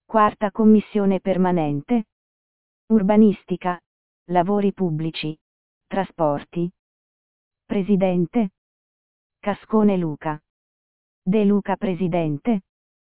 Quarta commissione permanente. Urbanistica, lavori pubblici, trasporti. Presidente. Cascone Luca. De Luca Presidente.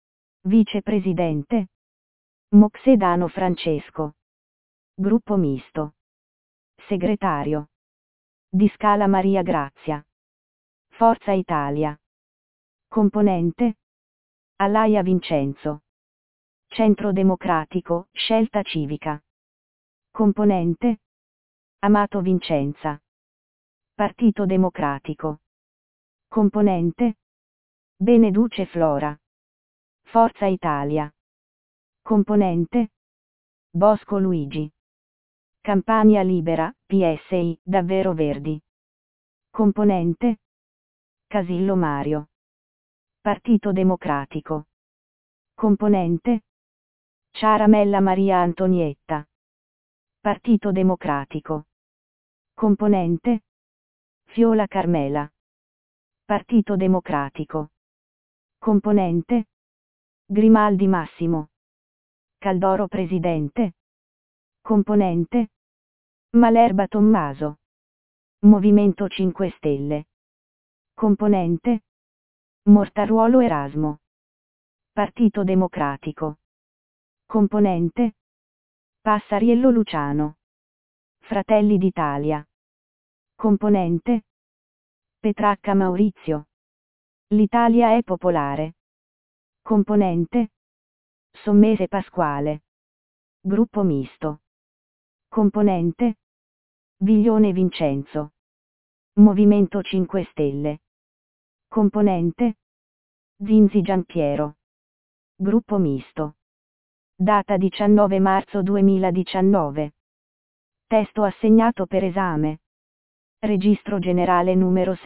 Vicepresidente. Moxedano Francesco. Gruppo misto. Segretario. Di Scala Maria Grazia. Forza Italia. Componente. Alaia Vincenzo. Centro Democratico, Scelta Civica. Componente. Amato Vincenza. Partito Democratico. Componente. Beneduce Flora. Forza Italia. Componente. Bosco Luigi. Campania Libera, PSI, Davvero Verdi. Componente. Casillo Mario. Partito Democratico. Componente. Ciaramella Maria Antonietta. Partito Democratico. Componente. Fiola Carmela. Partito Democratico. Componente. Grimaldi Massimo. Caldoro Presidente. Componente. Malerba Tommaso. Movimento 5 Stelle. Componente. Mortaruolo Erasmo. Partito Democratico. Componente. Passariello Luciano. Fratelli d'Italia. Componente. Petracca Maurizio. L'Italia è popolare. Componente. Sommese Pasquale. Gruppo misto. Componente. Viglione Vincenzo. Movimento 5 Stelle. Componente. Zinzi Giampiero. Gruppo misto. Data 19 marzo 2019. Testo assegnato per esame. Registro generale numero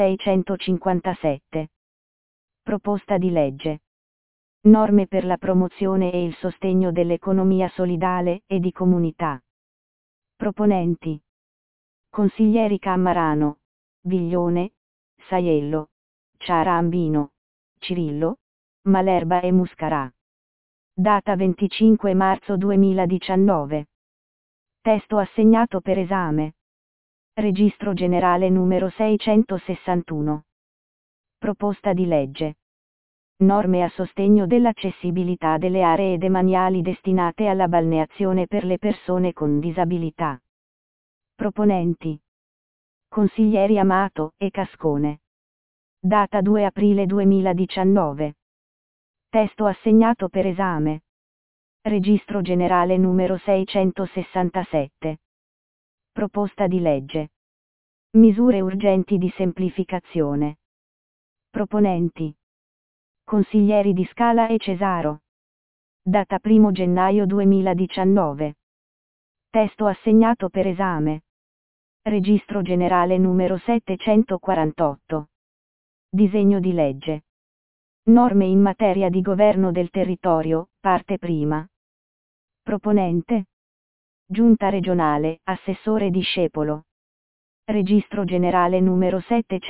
657. Proposta di legge. Norme per la promozione e il sostegno dell'economia solidale e di comunità. Proponenti. Consiglieri Cammarano, Viglione, Saiello, Ciarambino, Cirillo, Malerba e Muscarà. Data 25 marzo 2019. Testo assegnato per esame. Registro generale numero 661. Proposta di legge. Norme a sostegno dell'accessibilità delle aree demaniali destinate alla balneazione per le persone con disabilità. Proponenti. Consiglieri Amato e Cascone. Data 2 aprile 2019. Testo assegnato per esame. Registro generale numero 667. Proposta di legge. Misure urgenti di semplificazione. Proponenti. Consiglieri di Scala e Cesaro. Data 1 gennaio 2019. Testo assegnato per esame. Registro generale numero 748. Disegno di legge. Norme in materia di governo del territorio, parte prima. Proponente. Giunta regionale, Assessore Discepolo. Registro generale numero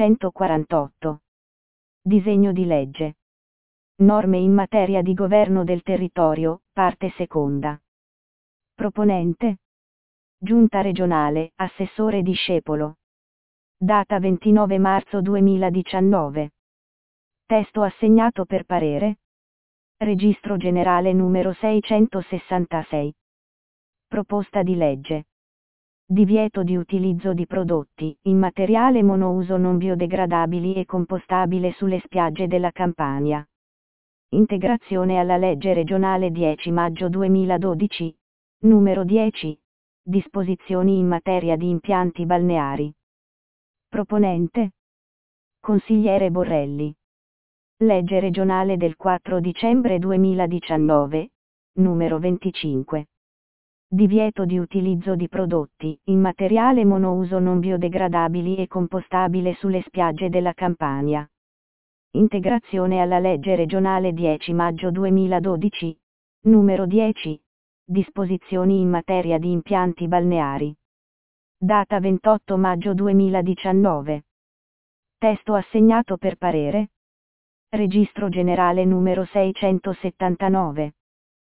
748. Disegno di legge. Norme in materia di governo del territorio, parte seconda. Proponente. Giunta regionale, Assessore Discepolo. Data 29 marzo 2019. Testo assegnato per parere. Registro generale numero 666. Proposta di legge. Divieto di utilizzo di prodotti in materiale monouso non biodegradabili e compostabile sulle spiagge della Campania. Integrazione alla legge regionale 10 maggio 2012, numero 10, disposizioni in materia di impianti balneari. Proponente. Consigliere Borrelli. Legge regionale del 4 dicembre 2019, numero 25. Divieto di utilizzo di prodotti in materiale monouso non biodegradabili e compostabile sulle spiagge della Campania. Integrazione alla legge regionale 10 maggio 2012, numero 10, disposizioni in materia di impianti balneari. Data 28 maggio 2019. Testo assegnato per parere. Registro generale numero 679.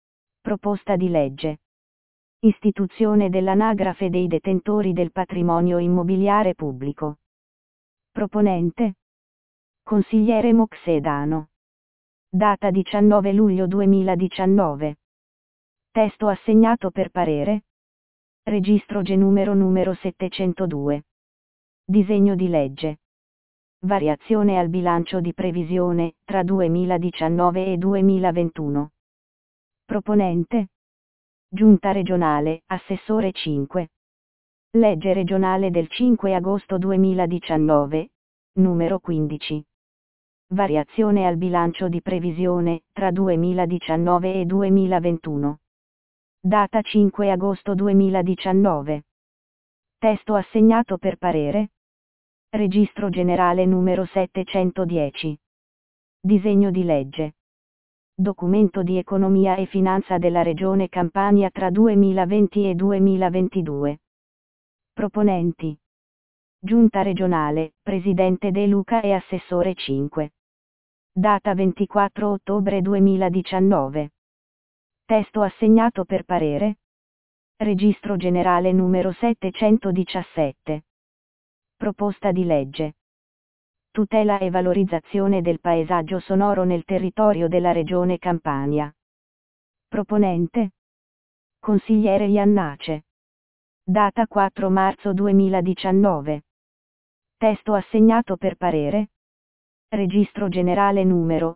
Proposta di legge. Istituzione dell'anagrafe dei detentori del patrimonio immobiliare pubblico. Proponente. Consigliere Moxedano. Data 19 luglio 2019. Testo assegnato per parere. Registro numero 702. Disegno di legge. Variazione al bilancio di previsione, tra 2019 e 2021. Proponente. Giunta regionale, Assessore 5. Legge regionale del 5 agosto 2019, numero 15. Variazione al bilancio di previsione, tra 2019 e 2021. Data 5 agosto 2019. Testo assegnato per parere. Registro generale numero 710. Disegno di legge. Documento di economia e finanza della Regione Campania tra 2020 e 2022. Proponenti. Giunta regionale, Presidente De Luca e Assessore 5. Data 24 ottobre 2019. Testo assegnato per parere. Registro generale numero 717. Proposta di legge. Tutela e valorizzazione del paesaggio sonoro nel territorio della Regione Campania. Proponente. Consigliere Iannace. Data 4 marzo 2019. Testo assegnato per parere. Registro generale numero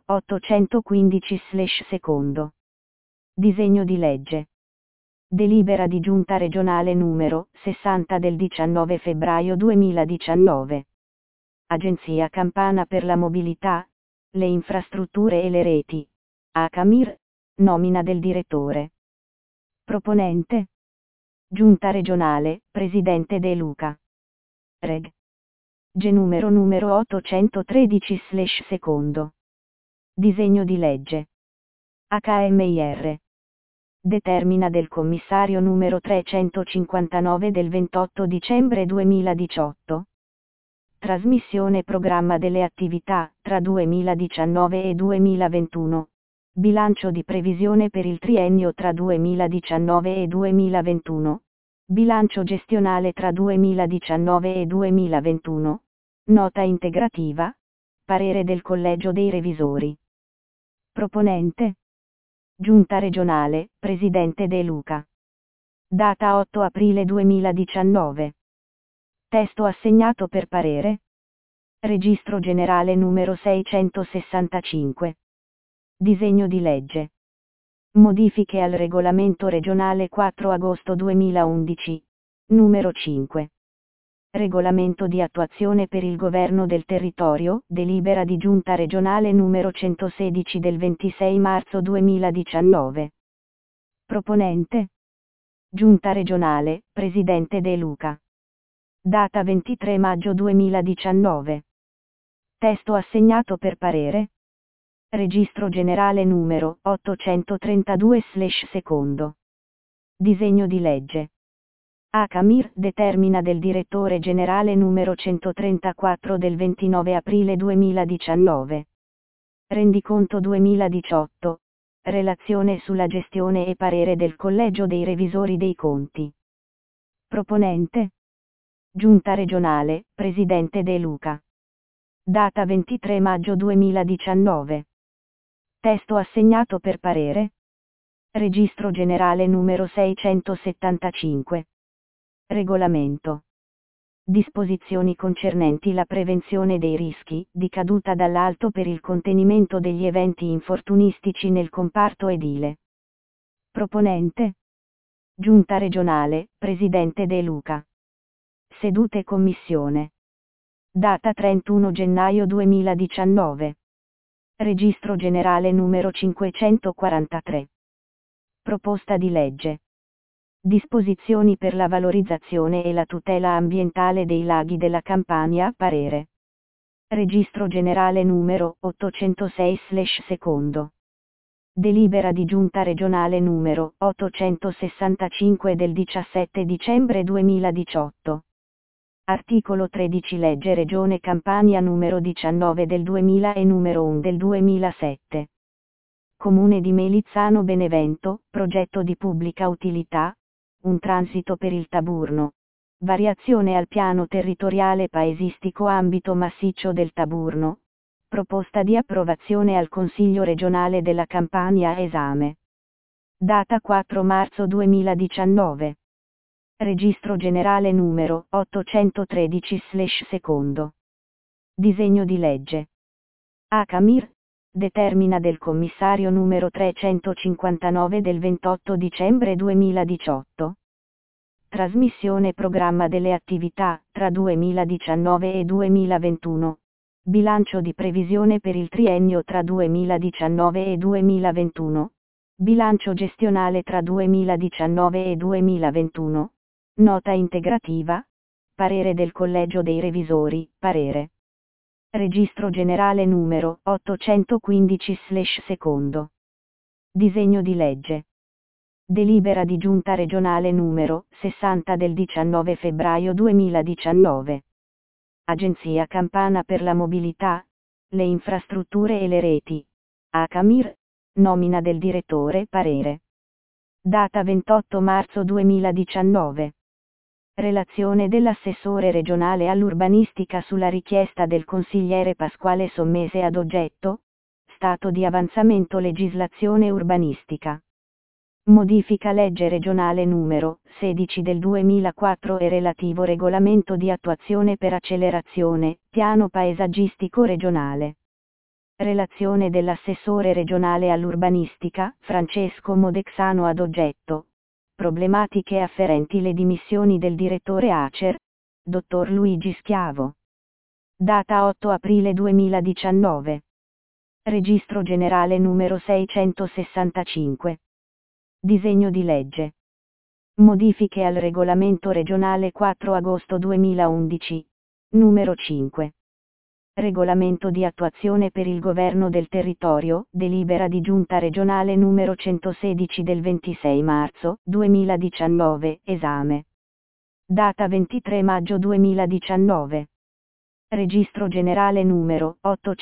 815/2. Disegno di legge. Delibera di Giunta regionale numero 60 del 19 febbraio 2019. Agenzia Campana per la mobilità, le infrastrutture e le reti. ACAMIR, nomina del direttore. Proponente. Giunta regionale, Presidente De Luca. Reg. G numero 813/2. Disegno di legge. HMIR. Determina del commissario numero 359 del 28 dicembre 2018. Trasmissione programma delle attività, tra 2019 e 2021. Bilancio di previsione per il triennio tra 2019 e 2021. Bilancio gestionale tra 2019 e 2021. Nota integrativa. Parere del Collegio dei Revisori. Proponente. Giunta regionale, Presidente De Luca. Data 8 aprile 2019. Testo assegnato per parere. Registro generale numero 665. Disegno di legge. Modifiche al regolamento regionale 4 agosto 2011, numero 5. Regolamento di attuazione per il governo del territorio, delibera di Giunta regionale numero 116 del 26 marzo 2019. Proponente. Giunta regionale, Presidente De Luca. Data 23 maggio 2019. Testo assegnato per parere. Registro generale numero 832/2. Disegno di legge. ACAMIR determina del direttore generale numero 134 del 29 aprile 2019. Rendiconto 2018. Relazione sulla gestione e parere del Collegio dei Revisori dei Conti. Proponente. Giunta regionale, Presidente De Luca. Data 23 maggio 2019. Testo assegnato per parere. Registro generale numero 675. Regolamento. Disposizioni concernenti la prevenzione dei rischi di caduta dall'alto per il contenimento degli eventi infortunistici nel comparto edile. Proponente. Giunta regionale, Presidente De Luca. Sedute commissione. Data 31 gennaio 2019. Registro generale numero 543. Proposta di legge. Disposizioni per la valorizzazione e la tutela ambientale dei laghi della Campania, parere. Registro generale numero 806/2. Delibera di Giunta regionale numero 865 del 17 dicembre 2018. Articolo 13 Legge Regione Campania numero 19 del 2000 e numero 1 del 2007. Comune di Melizzano Benevento, progetto di pubblica utilità, un transito per il Taburno. Variazione al piano territoriale paesistico ambito massiccio del Taburno. Proposta di approvazione al Consiglio regionale della Campania esame. Data 4 marzo 2019. Registro generale numero 813/2. Disegno di legge. Acamir, determina del commissario numero 359 del 28 dicembre 2018. Trasmissione programma delle attività, tra 2019 e 2021. Bilancio di previsione per il triennio tra 2019 e 2021. Bilancio gestionale tra 2019 e 2021. Nota integrativa. Parere del Collegio dei Revisori, parere. Registro generale numero 815/2. Disegno di legge. Delibera di Giunta regionale numero 60 del 19 febbraio 2019. Agenzia Campana per la mobilità, le infrastrutture e le reti. Acamir, nomina del direttore, parere. Data 28 marzo 2019. Relazione dell'assessore regionale all'urbanistica sulla richiesta del consigliere Pasquale Sommese ad oggetto, stato di avanzamento legislazione urbanistica. Modifica legge regionale numero 16 del 2004 e relativo regolamento di attuazione per accelerazione, piano paesaggistico regionale. Relazione dell'assessore regionale all'urbanistica, Francesco Modexano ad oggetto. Problematiche afferenti le dimissioni del direttore Acer, dottor Luigi Schiavo. Data 8 aprile 2019. Registro generale numero 665. Disegno di legge. Modifiche al regolamento regionale 4 agosto 2011, numero 5. Regolamento di attuazione per il governo del territorio, delibera di Giunta regionale numero 116 del 26 marzo 2019, esame. Data 23 maggio 2019. Registro generale numero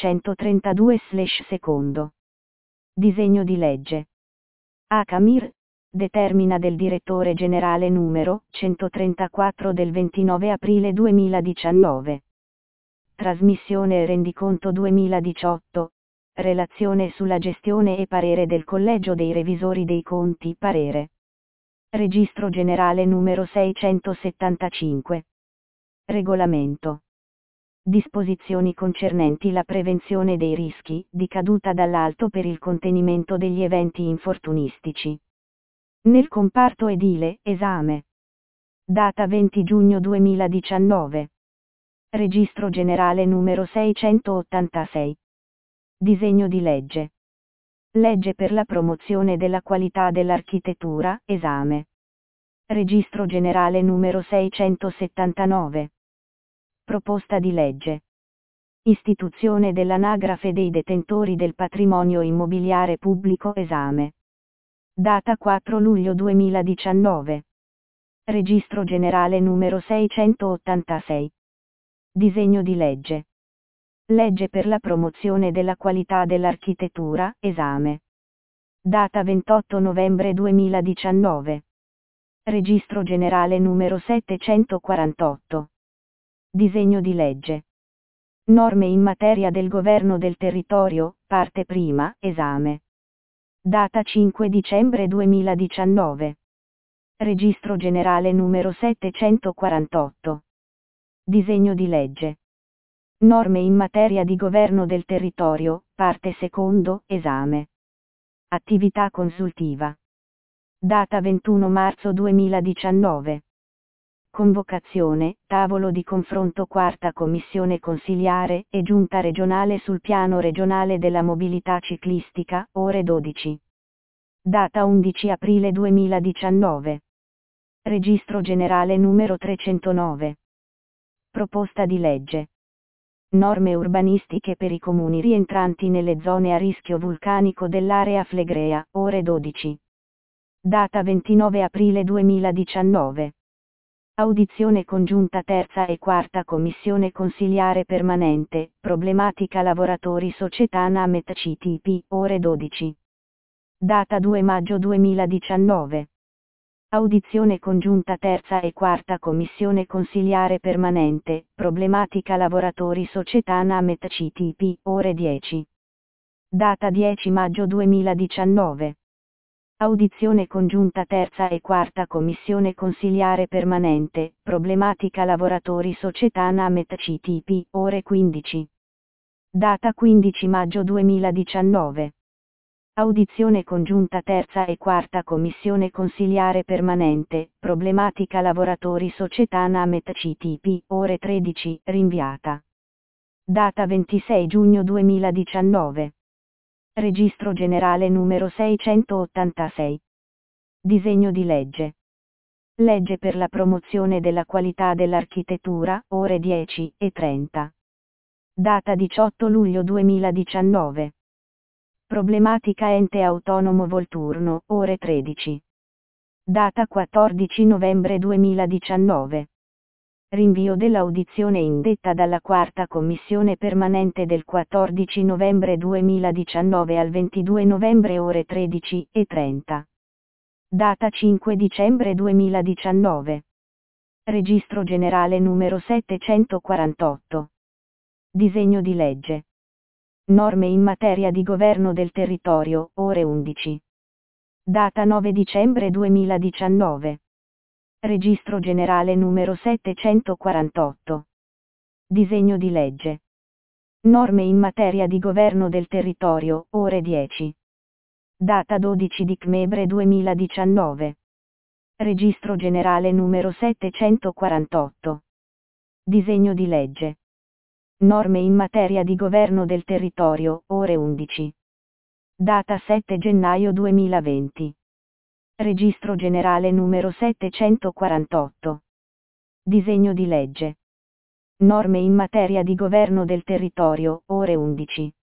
832/2. Disegno di legge. Acamir, determina del direttore generale numero 134 del 29 aprile 2019. Trasmissione e rendiconto 2018. Relazione sulla gestione e parere del Collegio dei Revisori dei Conti, parere. Registro generale numero 675. Regolamento. Disposizioni concernenti la prevenzione dei rischi di caduta dall'alto per il contenimento degli eventi infortunistici. Nel comparto edile, esame. Data 20 giugno 2019. Registro generale numero 686. Disegno di legge. Legge per la promozione della qualità dell'architettura, esame. Registro generale numero 679. Proposta di legge. Istituzione dell'anagrafe dei detentori del patrimonio immobiliare pubblico, esame. Data 4 luglio 2019. Registro generale numero 686. Disegno di legge. Legge per la promozione della qualità dell'architettura, esame. Data 28 novembre 2019. Registro generale numero 748. Disegno di legge. Norme in materia del governo del territorio, parte prima, esame. Data 5 dicembre 2019. Registro generale numero 748. Disegno di legge. Norme in materia di governo del territorio, parte secondo, esame. Attività consultiva. Data 21 marzo 2019. Convocazione, tavolo di confronto quarta commissione consiliare e giunta regionale sul piano regionale della mobilità ciclistica, ore 12. Data 11 aprile 2019. Registro generale numero 309. Proposta di legge. Norme urbanistiche per i comuni rientranti nelle zone a rischio vulcanico dell'area Flegrea, ore 12. Data 29 aprile 2019. Audizione congiunta terza e quarta commissione consiliare permanente, problematica lavoratori società Namet CTP, ore 12. Data 2 maggio 2019. Audizione congiunta terza e quarta commissione consiliare permanente, problematica lavoratori società Namet CTP, ore 10. Data 10 maggio 2019. Audizione congiunta terza e quarta commissione consiliare permanente, problematica lavoratori società Namet CTP, ore 15. Data 15 maggio 2019. Audizione congiunta terza e quarta commissione consiliare permanente, problematica lavoratori società Namet CTP, ore 13, rinviata. Data 26 giugno 2019. Registro generale numero 686. Disegno di legge. Legge per la promozione della qualità dell'architettura, ore 10:30. Data 18 luglio 2019. Problematica ente autonomo Volturno, ore 13. Data 14 novembre 2019. Rinvio dell'audizione indetta dalla quarta commissione permanente del 14 novembre 2019 al 22 novembre ore 13:30. Data 5 dicembre 2019. Registro generale numero 748. Disegno di legge. Norme in materia di governo del territorio, ore 11. Data 9 dicembre 2019. Registro generale numero 748. Disegno di legge. Norme in materia di governo del territorio, ore 10. Data 12 dicembre 2019. Registro generale numero 748. Disegno di legge. Norme in materia di governo del territorio, ore 11. Data 7 gennaio 2020. Registro generale numero 748. Disegno di legge. Norme in materia di governo del territorio, ore 11.